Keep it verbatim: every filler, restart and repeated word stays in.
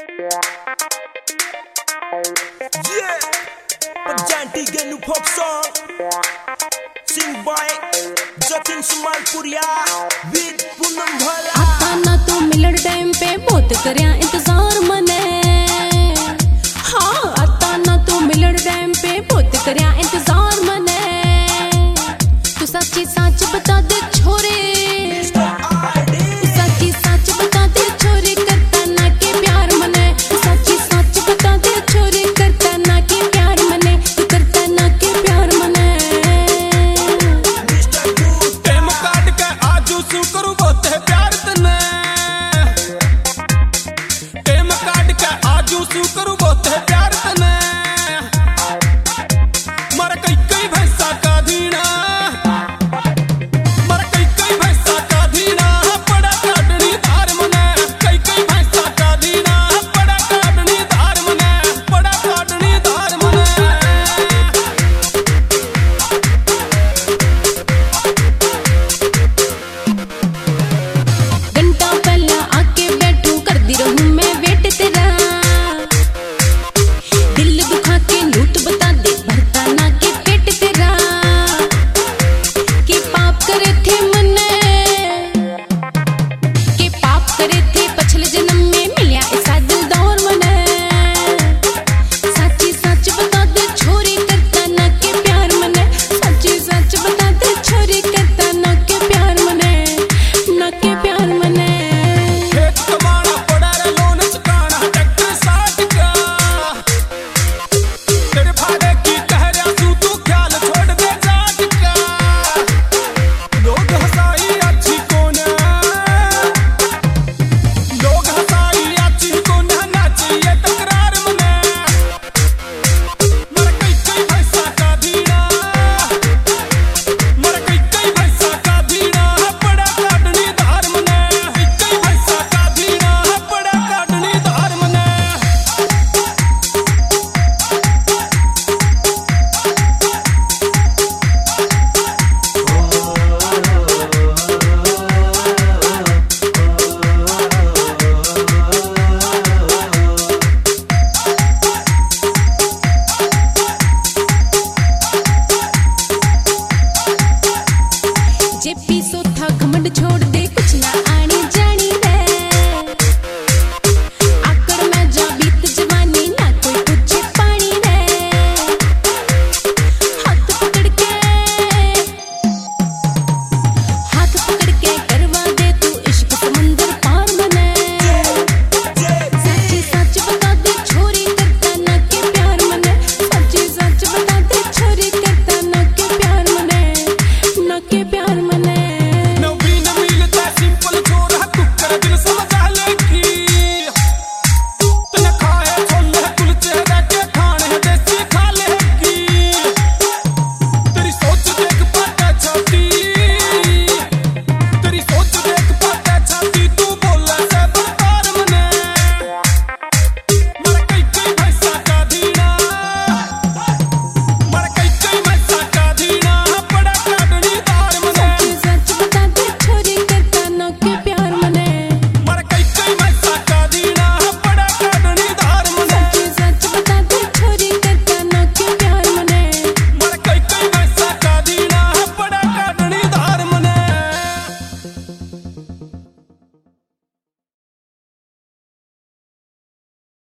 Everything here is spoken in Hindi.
Yeah, presenting a new pop song. Sing by Jatin Sumalpuria with Punam Bhala. आता ना तू मिलन टाइम पे बहुत करया इंतजार मने। हाँ आता ना तू मिलन टाइम पे बहुत करया इंतजार मने। तू सच्ची सच बता दे छोरे, सच्ची सच बता दे छोरे, करता ना के प्यार मने। सच्ची सच बता दे छोरे, करता ना के प्यार मने, तू करता ना के प्यार मने। टेम काट के आजू सू करू बहुत है प्यार तने। टेम काट के आजू सू करू बहुत है प्यार तने। मर कई कई भैंसा का धीना, मर कई कई भैंसा का धीना, पड़ा काटनी धार मने। कई कई भैंसा का धीना, पड़ा काटनी धार मने, पड़ा काटनी धार मने। घंटा पहला आके बैठू कर दी रहूं मैं वेट तेरा। दिल दुखा के लूट बता दे भरता ना के पेट तेरा। के पाप करे थे मने, के पाप करे थे पछले जन्म में मिलिया ऐसा दिल दौर मने। सच्ची सच बता दे छोरी, करता ना के प्यार मने। सच्ची सच बता दे छोरी, करता ना के प्यार मने, ना के प्यार मने। खेत कमाना पड़ा रे लोन चुकाना ट्रैक्टर साथ का। तेरे फायदे की कह रहा तू तू ख्याल छोड़ दे जात का। लोग हंसाई अच्छी कौन, लोग हंसाई अच्छी कौन, नाचिए तकरार मने। मर कई कई भैंसा का धीना, मर कई कई भैंसा का धीना, पड़ा काटनी धार मने। कई कई भैंसा का धीना, पड़ा काटनी धार मने। जेपी सोथा घमंड छोड़